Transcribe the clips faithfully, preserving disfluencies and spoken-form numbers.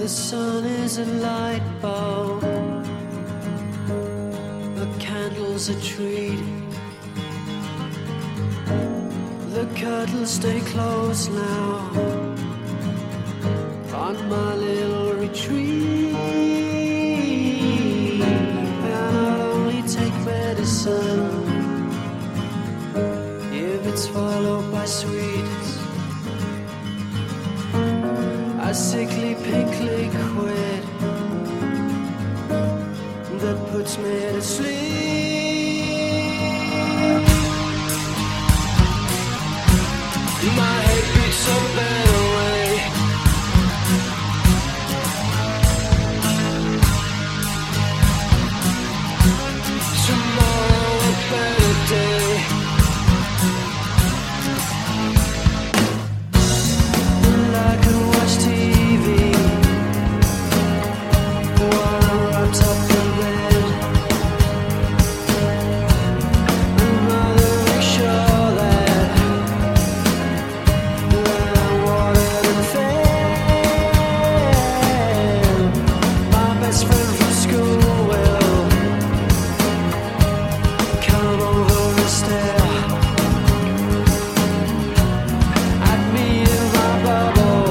The sun is a light bulb, the candle's a treat. The curtains stay closed now on my little retreat. And I'll only take medicine if it's followed by sweets. A sickly pink liquid that puts me to sleep. My head beats a better way. Tomorrow a better day. And I can watch T V while I'm wrapped up in bed. And mother make sure that that I'm watered and fed. My best friend from school will come over the stair at me in my bubble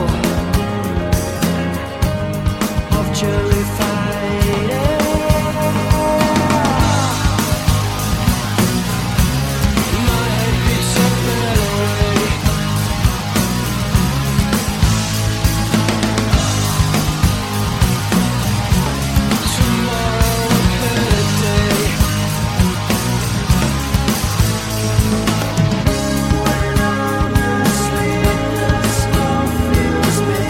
of jury fighting. My head beats a better way. Tomorrow a better day. When I'm asleep, the snow fills me.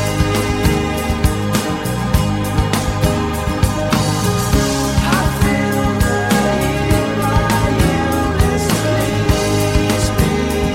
I feel the heat by you misleads me.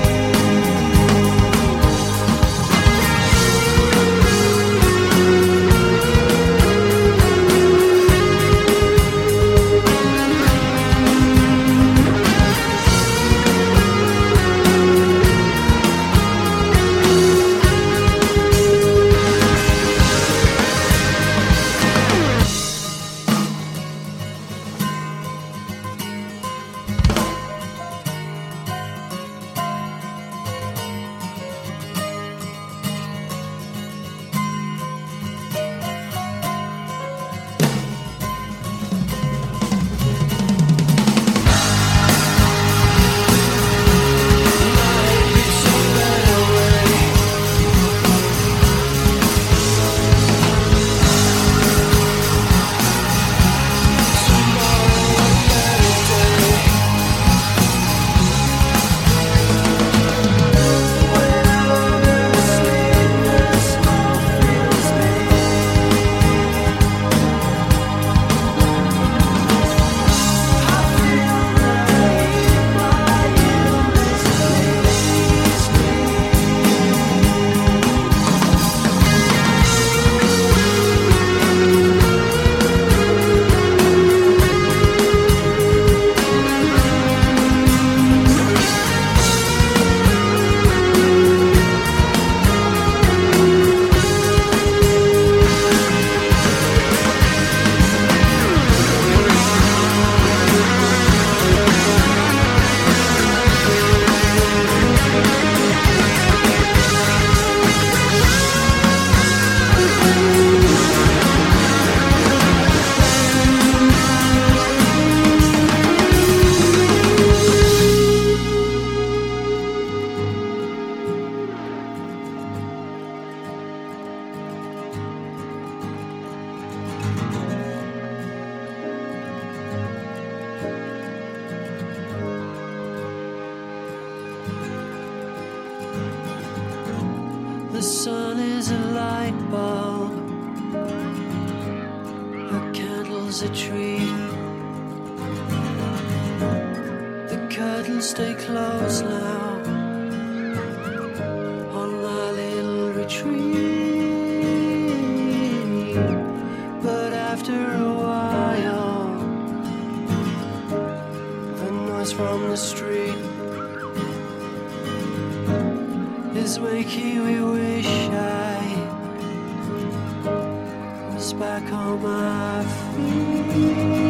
The sun is a light bulb, a candle's a treat. The curtains stay closed now on my little retreat. But after a while, the noise from the street is making me wish I back on my feet.